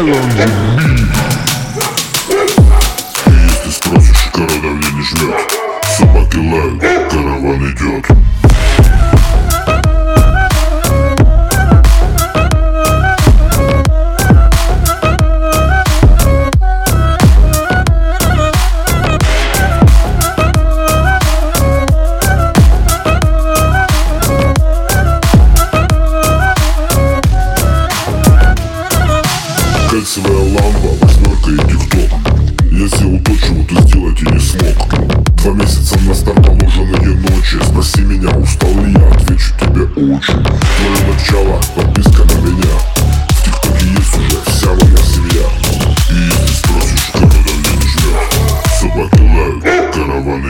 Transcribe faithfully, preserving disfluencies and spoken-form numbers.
Если спросишь, кора давление жмет, собаки лают, караван идет. Кальцевая лампа, восьмерка и тик-ток. Я сделал то, чего ты сделать и не смог. Два месяца на старт положенные ночи. Спроси меня, устал ли я, отвечу тебе очень. Твое начало, подписка на меня.